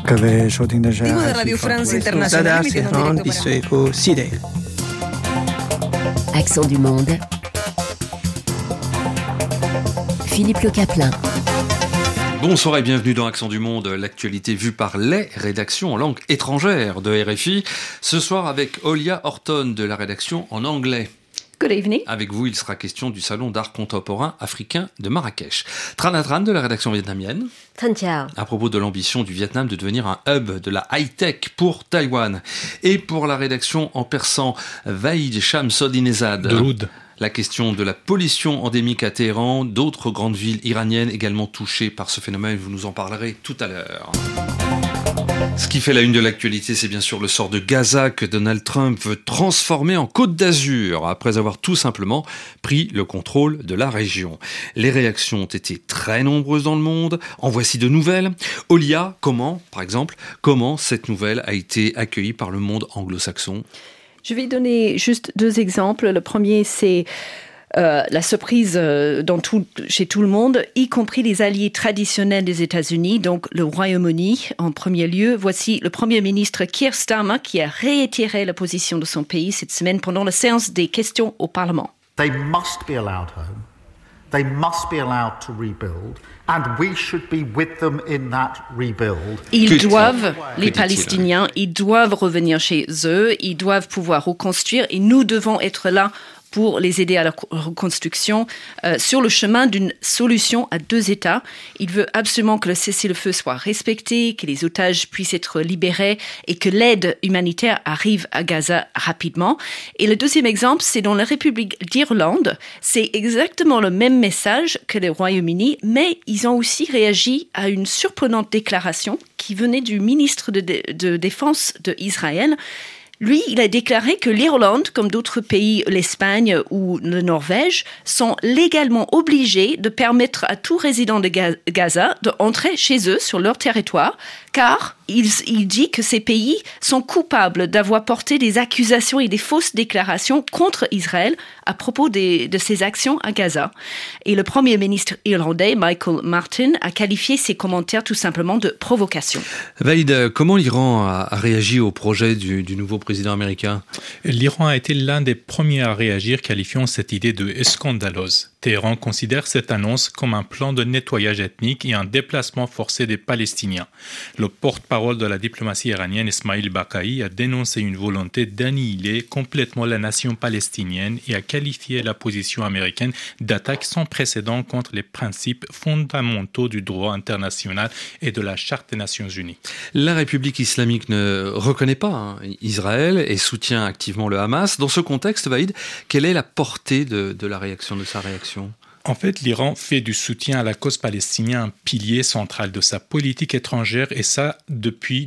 各位收听的是 Radio France Internationale. Accent du monde. Philippe Le Caplin. Bonsoir et bienvenue dans Accent du Monde, l'actualité vue par les rédactions en langue étrangère de RFI. Ce soir avec Olia Horton de la rédaction en anglais. Good evening. Avec vous, il sera question du Salon d'art contemporain africain de Marrakech. Tran Tran de la rédaction vietnamienne. Thân chào. À propos de l'ambition du Vietnam de devenir un hub de la high-tech pour Taïwan. Et pour la rédaction en persan, Vahid Shamsodinezad. La question de la pollution endémique à Téhéran, d'autres grandes villes iraniennes également touchées par ce phénomène, vous nous en parlerez tout à l'heure. Ce qui fait la une de l'actualité, c'est bien sûr le sort de Gaza que Donald Trump veut transformer en Côte d'Azur, après avoir tout simplement pris le contrôle de la région. Les réactions ont été très nombreuses dans le monde, en voici de nouvelles. Olia, comment cette nouvelle a été accueillie par le monde anglo-saxon ? Je vais donner juste deux exemples. Le premier, c'est la surprise chez tout le monde, y compris les alliés traditionnels des États-Unis, donc le Royaume-Uni en premier lieu. Voici le Premier ministre Keir Starmer qui a réitéré la position de son pays cette semaine pendant la séance des questions au Parlement. They must be allowed home. They must be allowed to rebuild, and we should be with them in that rebuild. Les Palestiniens, ils doivent revenir chez eux, ils doivent pouvoir reconstruire, et nous devons être là pour les aider à la reconstruction sur le chemin d'une solution à deux États. Il veut absolument que le cessez-le-feu soit respecté, que les otages puissent être libérés et que l'aide humanitaire arrive à Gaza rapidement. Et le deuxième exemple, c'est dans la République d'Irlande. C'est exactement le même message que le Royaume-Uni, mais ils ont aussi réagi à une surprenante déclaration qui venait du ministre de Défense d'Israël. Lui, il a déclaré que l'Irlande, comme d'autres pays, l'Espagne ou la Norvège, sont légalement obligés de permettre à tout résident de Gaza d'entrer chez eux sur leur territoire, car il dit que ces pays sont coupables d'avoir porté des accusations et des fausses déclarations contre Israël à propos de ses actions à Gaza. Et le Premier ministre irlandais, Michael Martin, a qualifié ces commentaires tout simplement de provocation. Vaïd, comment l'Iran a réagi au projet du nouveau président américain ? L'Iran a été l'un des premiers à réagir, qualifiant cette idée de scandaleuse. Téhéran considère cette annonce comme un plan de nettoyage ethnique et un déplacement forcé des Palestiniens. Le porte-parole de la diplomatie iranienne, Ismail Baqai, a dénoncé une volonté d'annihiler complètement la nation palestinienne et a qualifié la position américaine d'attaque sans précédent contre les principes fondamentaux du droit international et de la Charte des Nations Unies. La République islamique ne reconnaît pas Israël et soutient activement le Hamas. Dans ce contexte, Vaïd, quelle est la portée de sa réaction ? En fait, l'Iran fait du soutien à la cause palestinienne un pilier central de sa politique étrangère et ça depuis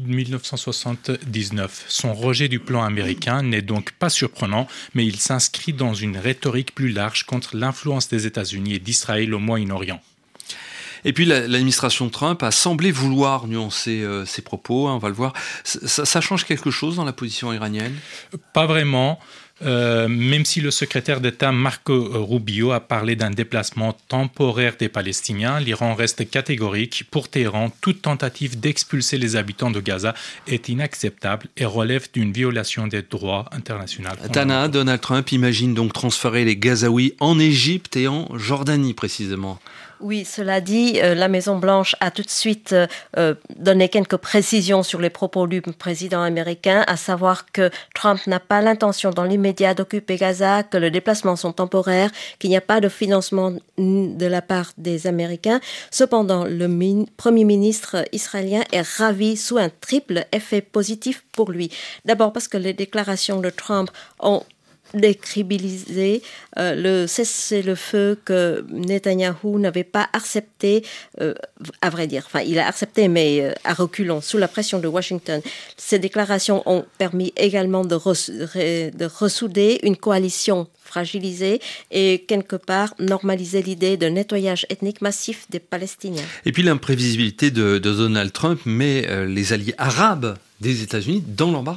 1979. Son rejet du plan américain n'est donc pas surprenant, mais il s'inscrit dans une rhétorique plus large contre l'influence des États-Unis et d'Israël au Moyen-Orient. Et puis l'administration Trump a semblé vouloir nuancer ses propos, on va le voir. Ça change quelque chose dans la position iranienne ? Pas vraiment. Même si le secrétaire d'État Marco Rubio a parlé d'un déplacement temporaire des Palestiniens, l'Iran reste catégorique. Pour Téhéran, toute tentative d'expulser les habitants de Gaza est inacceptable et relève d'une violation des droits internationaux. Tana, Donald Trump imagine donc transférer les Gazaouis en Égypte et en Jordanie précisément. Oui, cela dit, la Maison-Blanche a tout de suite donné quelques précisions sur les propos du président américain, à savoir que Trump n'a pas l'intention dans l'immédiat d'occuper Gaza, que les déplacements sont temporaires, qu'il n'y a pas de financement de la part des Américains. Cependant, le Premier ministre israélien est ravi sous un triple effet positif pour lui. D'abord parce que les déclarations de Trump ont décrédibiliser le cessez-le-feu que Netanyahou n'avait pas accepté, à vrai dire. Enfin, il a accepté, mais à reculons, sous la pression de Washington. Ces déclarations ont permis également de ressouder une coalition fragilisée et quelque part normaliser l'idée de nettoyage ethnique massif des Palestiniens. Et puis l'imprévisibilité de Donald Trump met les alliés arabes des États-Unis dans l'embarras.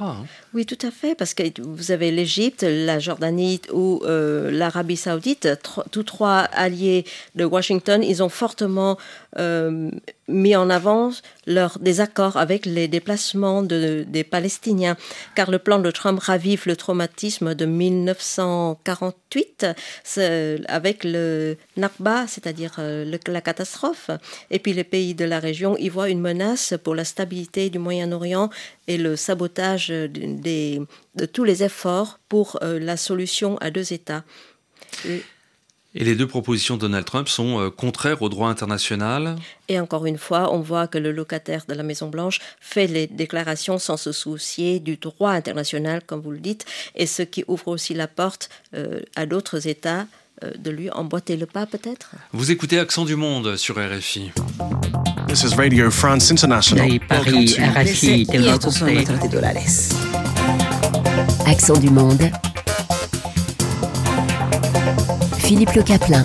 Oui, tout à fait, parce que vous avez l'Égypte, la Jordanie ou l'Arabie saoudite, tous trois alliés de Washington, ils ont fortement mis en avant leur désaccord avec les déplacements des Palestiniens, car le plan de Trump ravive le traumatisme de 1948 avec le Nakba, c'est-à-dire la catastrophe. Et puis les pays de la région y voient une menace pour la stabilité du Moyen-Orient et le sabotage de tous les efforts pour la solution à deux États. Et les deux propositions de Donald Trump sont contraires au droit international. Et encore une fois, on voit que le locataire de la Maison-Blanche fait les déclarations sans se soucier du droit international, comme vous le dites, et ce qui ouvre aussi la porte à d'autres États de lui emboîter le pas, peut-être. Vous écoutez Accent du Monde sur RFI. This is Radio France International. Paris, RFI, Accent du Monde. Philippe Le Caplin.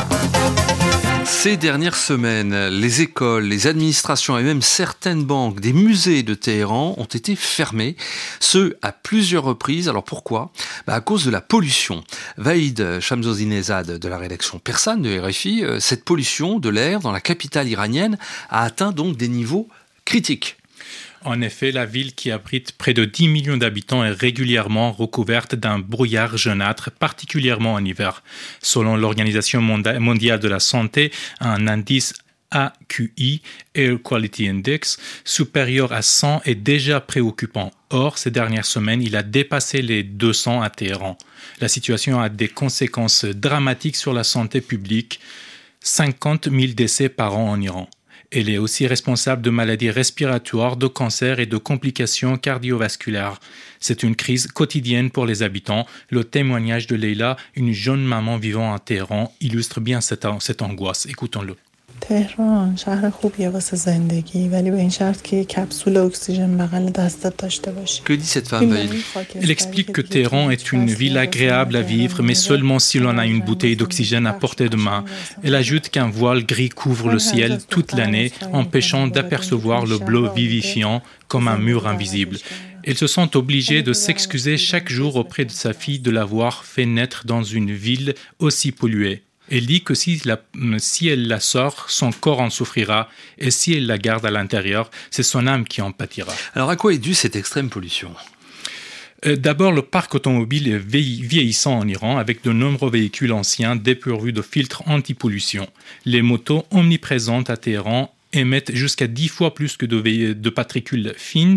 Ces dernières semaines, les écoles, les administrations et même certaines banques, des musées de Téhéran ont été fermés, ce à plusieurs reprises. Alors pourquoi ? À cause de la pollution. Vahid Shamsozinezad de la rédaction persane de RFI, cette pollution de l'air dans la capitale iranienne a atteint donc des niveaux critiques. En effet, la ville qui abrite près de 10 millions d'habitants est régulièrement recouverte d'un brouillard jaunâtre, particulièrement en hiver. Selon l'Organisation mondiale de la santé, un indice AQI, Air Quality Index, supérieur à 100 est déjà préoccupant. Or, ces dernières semaines, il a dépassé les 200 à Téhéran. La situation a des conséquences dramatiques sur la santé publique, 50 000 décès par an en Iran. Elle est aussi responsable de maladies respiratoires, de cancers et de complications cardiovasculaires. C'est une crise quotidienne pour les habitants. Le témoignage de Leila, une jeune maman vivant à Téhéran, illustre bien cette angoisse. Écoutons-le. تهران شهر خوبیه واسه زندگی ولی به این شرط که یک کپسول اکسیژن بغل دستت داشته باشی. Que dit cette femme? Elle explique que Téhéran est une ville agréable à vivre, mais seulement si l'on a une bouteille d'oxygène à portée de main. Elle ajoute qu'un voile gris couvre le ciel toute l'année, empêchant d'apercevoir le bleu vivifiant comme un mur invisible. Elle se sent obligée de s'excuser chaque jour auprès de sa fille de l'avoir fait naître dans une ville aussi polluée. Elle dit que si elle la sort, son corps en souffrira, et si elle la garde à l'intérieur, c'est son âme qui en pâtira. Alors à quoi est due cette extrême pollution ? D'abord, le parc automobile est vieillissant en Iran, avec de nombreux véhicules anciens dépourvus de filtres anti-pollution. Les motos omniprésentes à Téhéran émettent jusqu'à 10 fois plus que de particules fines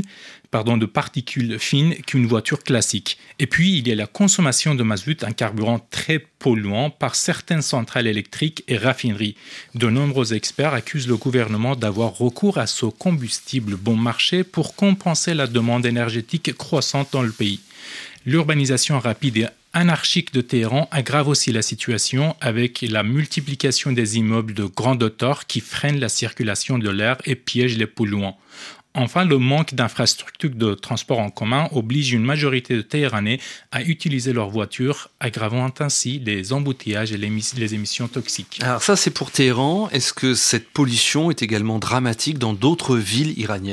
qu'une voiture classique. Et puis, il y a la consommation de mazout, un carburant très polluant, par certaines centrales électriques et raffineries. De nombreux experts accusent le gouvernement d'avoir recours à ce combustible bon marché pour compenser la demande énergétique croissante dans le pays. L'urbanisation rapide et anarchique de Téhéran aggrave aussi la situation avec la multiplication des immeubles de grande hauteur qui freinent la circulation de l'air et piègent les polluants. Enfin, le manque d'infrastructures de transport en commun oblige une majorité de Téhéranais à utiliser leur voiture, aggravant ainsi les embouteillages et les émissions toxiques. Alors ça, c'est pour Téhéran. Est-ce que cette pollution est également dramatique dans d'autres villes iraniennes ?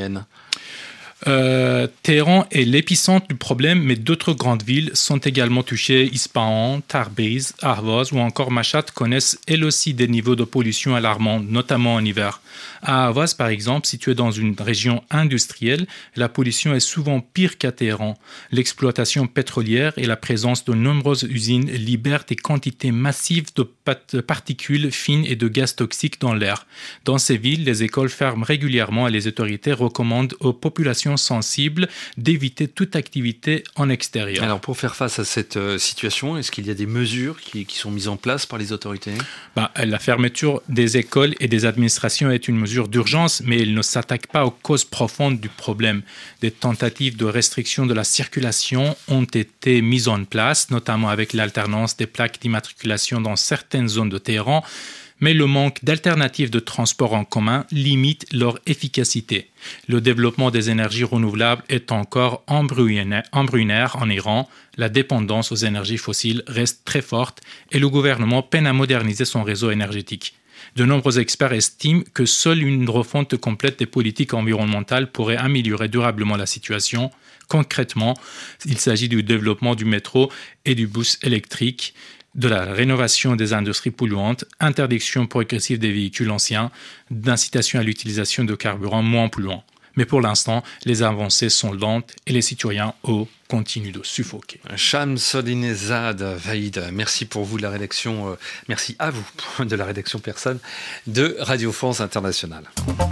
Téhéran est l'épicentre du problème, mais d'autres grandes villes sont également touchées. Ispahan, Tabriz, Ahvaz ou encore Mashhad connaissent elles aussi des niveaux de pollution alarmants, notamment en hiver. À Ahvaz, par exemple, situé dans une région industrielle, la pollution est souvent pire qu'à Téhéran. L'exploitation pétrolière et la présence de nombreuses usines libèrent des quantités massives de particules fines et de gaz toxiques dans l'air. Dans ces villes, les écoles ferment régulièrement et les autorités recommandent aux populations sensibles d'éviter toute activité en extérieur. Alors pour faire face à cette situation, est-ce qu'il y a des mesures qui sont mises en place par les autorités ? La fermeture des écoles et des administrations est une mesure d'urgence, mais elle ne s'attaque pas aux causes profondes du problème. Des tentatives de restriction de la circulation ont été mises en place, notamment avec l'alternance des plaques d'immatriculation dans certaines zones de Téhéran, mais le manque d'alternatives de transport en commun limite leur efficacité. Le développement des énergies renouvelables est encore embryonnaire en Iran. La dépendance aux énergies fossiles reste très forte et le gouvernement peine à moderniser son réseau énergétique. De nombreux experts estiment que seule une refonte complète des politiques environnementales pourrait améliorer durablement la situation. Concrètement, il s'agit du développement du métro et du bus électrique, de la rénovation des industries polluantes, interdiction progressive des véhicules anciens, d'incitation à l'utilisation de carburants moins polluants. Mais pour l'instant, les avancées sont lentes et les citoyens, eux, continuent de suffoquer. Shamsodinezad Vaïd, merci pour vous de la rédaction, merci à vous de la rédaction Personne de Radio France Internationale.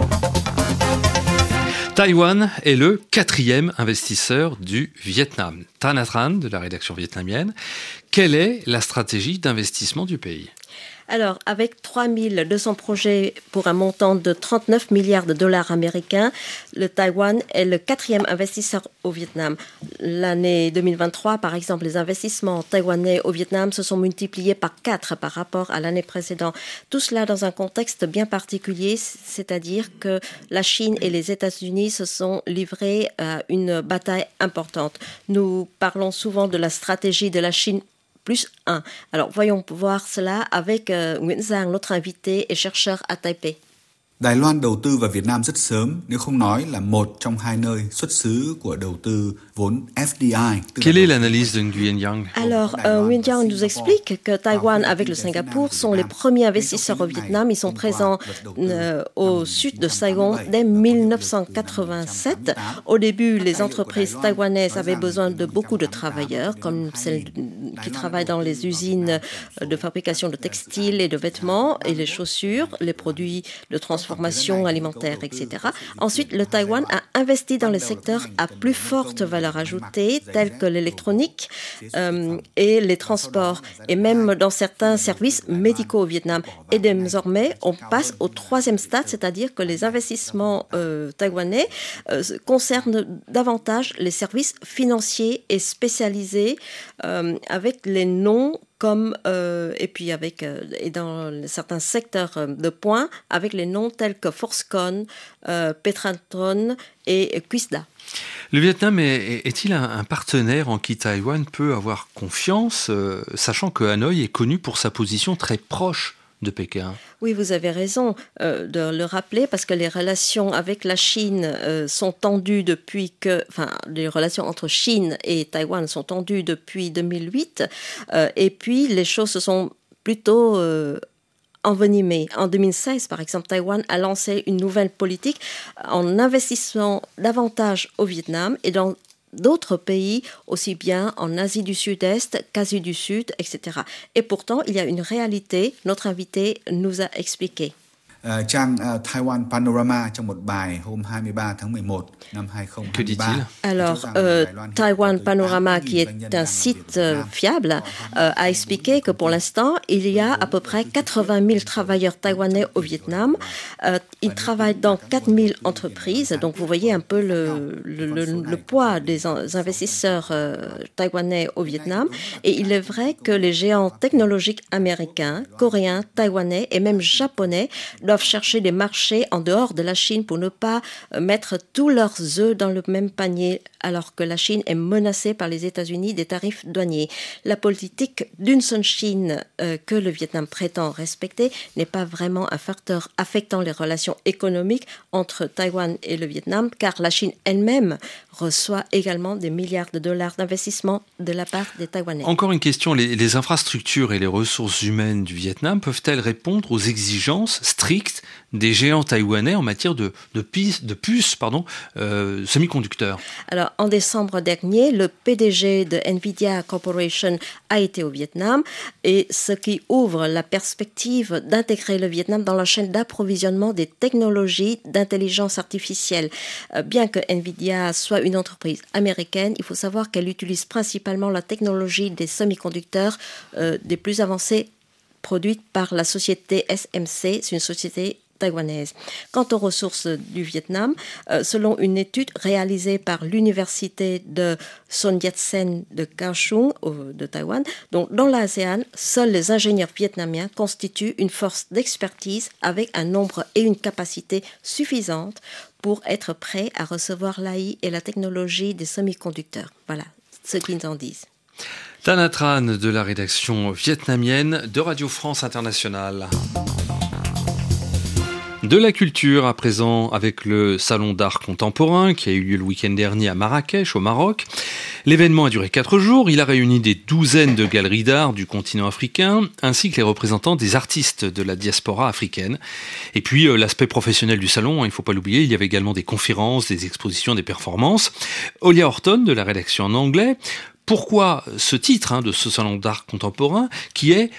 Taïwan est le 4e investisseur du Vietnam. Tan Nha Tran, de la rédaction vietnamienne. Quelle est la stratégie d'investissement du pays ? Alors, avec 3200 projets pour un montant de 39 milliards de dollars américains, le Taïwan est le 4e investisseur au Vietnam. L'année 2023, par exemple, les investissements taïwanais au Vietnam se sont multipliés par 4 par rapport à l'année précédente. Tout cela dans un contexte bien particulier, c'est-à-dire que la Chine et les États-Unis se sont livrés à une bataille importante. Nous parlons souvent de la stratégie de la Chine +1. Alors, voyons voir cela avec Nguyễn Giang, notre invité et chercheur à Taipei. Đài Loan đầu tư vào Việt Nam rất sớm, nếu không nói là một trong hai nơi xuất xứ của đầu tư vốn FDI. Quelle est l'analyse de Nguyen Yang? Alors, Nguyen Yang nous explique que Taïwan, avec le Singapour, sont les premiers investisseurs au Vietnam. Ils sont présents au sud de Saigon dès 1987. Au début, les entreprises taïwanaises avaient besoin de beaucoup de travailleurs, comme celles qui travaillent dans les usines de fabrication de textiles et de vêtements et les chaussures, les produits de transformation alimentaire, etc. Ensuite, le Taïwan a investi dans les secteurs à plus forte valeur ajoutée, tels que l'électronique et les transports, et même dans certains services médicaux au Vietnam. Et désormais, on passe au 3e stade, c'est-à-dire que les investissements taïwanais concernent davantage les services financiers et spécialisés avec les noms comme, et dans certains secteurs de points, avec les noms tels que Foxconn, Petratron et Quisda. Le Vietnam est-il un partenaire en qui Taïwan peut avoir confiance, sachant que Hanoï est connu pour sa position très proche de Pékin? Oui, vous avez raison de le rappeler, parce que les relations avec la Chine sont tendues les relations entre Chine et Taïwan sont tendues depuis 2008, et puis les choses se sont plutôt envenimées. En 2016, par exemple, Taïwan a lancé une nouvelle politique en investissant davantage au Vietnam et dans d'autres pays, aussi bien en Asie du Sud-Est qu'Asie du Sud, etc. Et pourtant, il y a une réalité, notre invité nous a expliqué. Trang Taiwan Panorama trong một bài hôm 23 tháng 11 năm 2023. Que dit-il? Alors, Taiwan Panorama, qui est un site fiable, a expliqué que pour l'instant, il y a à peu près 80 000 travailleurs taïwanais au Vietnam. Ils travaillent dans 4 000 entreprises. Donc, vous voyez un peu le poids des investisseurs taïwanais au Vietnam. Et il est vrai que les géants technologiques américains, coréens, taïwanais et même japonais doivent chercher des marchés en dehors de la Chine pour ne pas mettre tous leurs œufs dans le même panier, alors que la Chine est menacée par les États-Unis des tarifs douaniers. La politique d'une seule Chine que le Vietnam prétend respecter n'est pas vraiment un facteur affectant les relations économiques entre Taïwan et le Vietnam, car la Chine elle-même reçoit également des milliards de dollars d'investissement de la part des Taïwanais. Encore une question, les infrastructures et les ressources humaines du Vietnam peuvent-elles répondre aux exigences strictes des géants taïwanais en matière de puces semi-conducteurs? Alors, en décembre dernier, le PDG de NVIDIA Corporation a été au Vietnam, et ce qui ouvre la perspective d'intégrer le Vietnam dans la chaîne d'approvisionnement des technologies d'intelligence artificielle. Bien que NVIDIA soit une entreprise américaine, il faut savoir qu'elle utilise principalement la technologie des semi-conducteurs des plus avancés produites par la société SMC, c'est une société taïwanaise. Quant aux ressources du Vietnam, selon une étude réalisée par l'université de Son Yat-sen de Kaohsiung de Taïwan, donc dans l'ASEAN, seuls les ingénieurs vietnamiens constituent une force d'expertise avec un nombre et une capacité suffisantes pour être prêts à recevoir l'AI et la technologie des semi-conducteurs. Voilà ce qu'ils en disent. Tan Nha Tran de la rédaction vietnamienne de Radio France Internationale. De la culture à présent avec le Salon d'art contemporain qui a eu lieu le week-end dernier à Marrakech au Maroc. L'événement a duré 4 jours, il a réuni des douzaines de galeries d'art du continent africain ainsi que les représentants des artistes de la diaspora africaine. Et puis l'aspect professionnel du salon, il ne faut pas l'oublier, il y avait également des conférences, des expositions, des performances. Olia Horton de la rédaction en anglais. Pourquoi ce titre de ce salon d'art contemporain qui est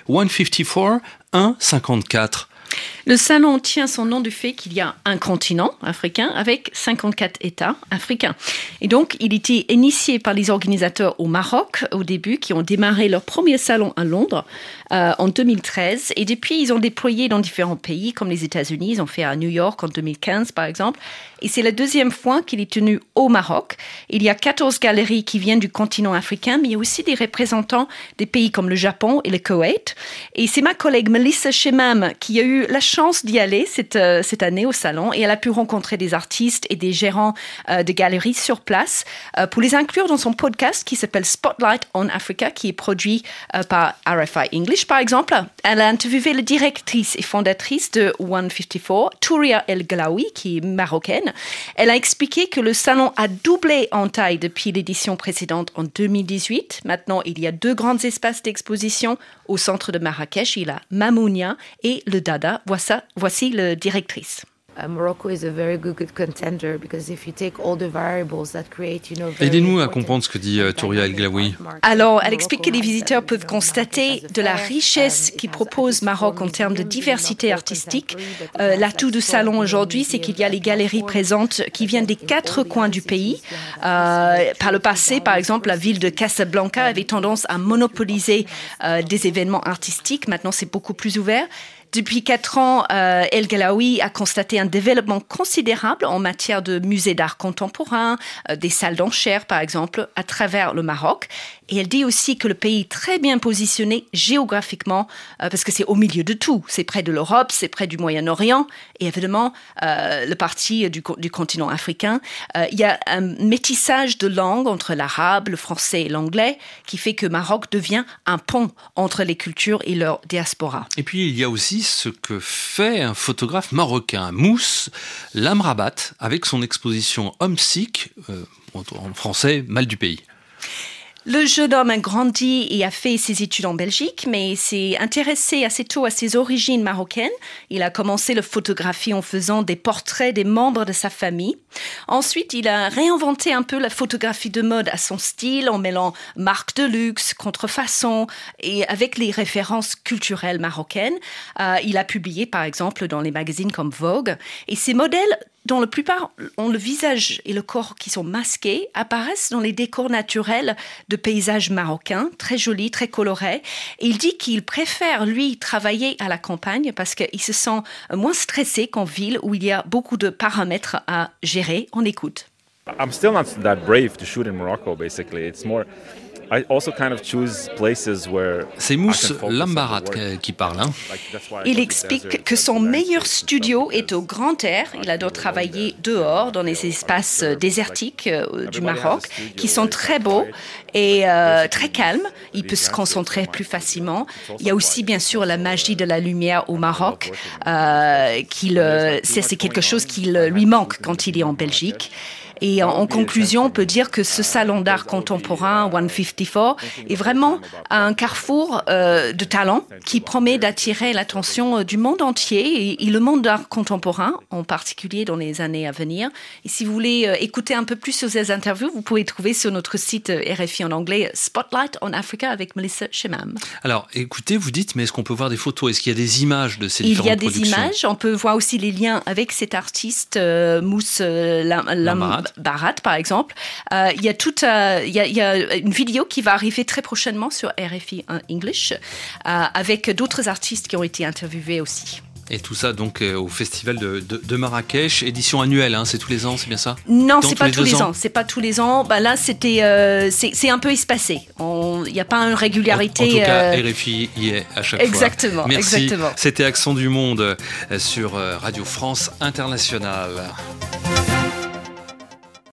154. Le salon tient son nom du fait qu'il y a un continent africain avec 54 États africains. Et donc, il était initié par les organisateurs au Maroc au début, qui ont démarré leur premier salon à Londres en 2013. Et depuis, ils ont déployé dans différents pays, comme les États-Unis. Ils ont fait à New York en 2015, par exemple. Et c'est la deuxième fois qu'il est tenu au Maroc. Il y a 14 galeries qui viennent du continent africain, mais il y a aussi des représentants des pays comme le Japon et le Koweït. Et c'est ma collègue Melissa Shemam qui a eu la chance d'y aller cette année au salon, et elle a pu rencontrer des artistes et des gérants de galeries sur place pour les inclure dans son podcast qui s'appelle Spotlight on Africa, qui est produit par RFI English, par exemple. Elle a interviewé la directrice et fondatrice de 154, Touria El Glaoui, qui est marocaine. Elle a expliqué que le salon a doublé en taille depuis l'édition précédente en 2018. Maintenant, il y a 2 grands espaces d'exposition au centre de Marrakech. Il y a Mamounia et le Dada. Voici la directrice. Morocco is a very good contender because if you take all the variables that create, Aidez-nous à comprendre ce que dit Touria El Glaoui. Alors, elle explique que les visiteurs peuvent constater de la richesse qui propose Maroc en termes de diversité artistique. L'atout du salon aujourd'hui, c'est qu'il y a les galeries présentes qui viennent des 4 coins du pays. Par le passé, par exemple, la ville de Casablanca avait tendance à monopoliser des événements artistiques. Maintenant, c'est beaucoup plus ouvert. Depuis 4 ans, El Glaoui a constaté un développement considérable en matière de musées d'art contemporain, des salles d'enchères par exemple, à travers le Maroc. Et elle dit aussi que le pays est très bien positionné géographiquement parce que c'est au milieu de tout. C'est près de l'Europe, c'est près du Moyen-Orient et évidemment le parti du continent africain. Il y a un métissage de langues entre l'arabe, le français et l'anglais qui fait que Maroc devient un pont entre les cultures et leur diaspora. Et puis il y a aussi ce que fait un photographe marocain, Mouss Lamrabat, avec son exposition Homesick, en français, mal du pays. Le jeune homme a grandi et a fait ses études en Belgique, mais s'est intéressé assez tôt à ses origines marocaines. Il a commencé la photographie en faisant des portraits des membres de sa famille. Ensuite, il a réinventé un peu la photographie de mode à son style, en mêlant marques de luxe, contrefaçons et avec les références culturelles marocaines. Il a publié, par exemple, dans les magazines comme Vogue. Et ces modèles, dont la plupart ont le visage et le corps qui sont masqués, apparaissent dans les décors naturels de paysages marocains, très jolis, très colorés. Et il dit qu'il préfère, lui, travailler à la campagne parce qu'il se sent moins stressé qu'en ville où il y a beaucoup de paramètres à gérer. On écoute. I'm still not that brave to shoot in Morocco, basically. It's more... C'est Mouss Lamrabat qui parle. Il explique que son meilleur studio est au grand air. Il adore travailler dehors, dans les espaces désertiques du Maroc, qui sont très beaux et très calmes. Il peut se concentrer plus facilement. Il y a aussi, bien sûr, la magie de la lumière au Maroc. C'est quelque chose qui lui manque quand il est en Belgique. Et en conclusion, on peut dire que ce salon d'art contemporain 154 est vraiment un carrefour de talents qui promet d'attirer l'attention du monde entier et le monde d'art contemporain, en particulier dans les années à venir. Et si vous voulez écouter un peu plus sur ces interviews, vous pouvez trouver sur notre site RFI en anglais Spotlight on Africa avec Melissa Shemam. Alors, écoutez, vous dites, mais est-ce qu'on peut voir des photos? Est-ce qu'il y a des images de ces différentes productions? Il y a des images. On peut voir aussi les liens avec cet artiste Mouss Lamrabat, par exemple. Il y a une vidéo qui va arriver très prochainement sur RFI English avec d'autres artistes qui ont été interviewés aussi. Et tout ça donc au festival de Marrakech, édition annuelle, c'est tous les ans, c'est bien ça? Non, c'est pas tous les ans. C'est pas tous les ans. Là, c'est un peu espacé. Il n'y a pas une régularité. En tout cas, RFI y est à chaque fois. Exactement. Merci. C'était Accent du Monde sur Radio France Internationale.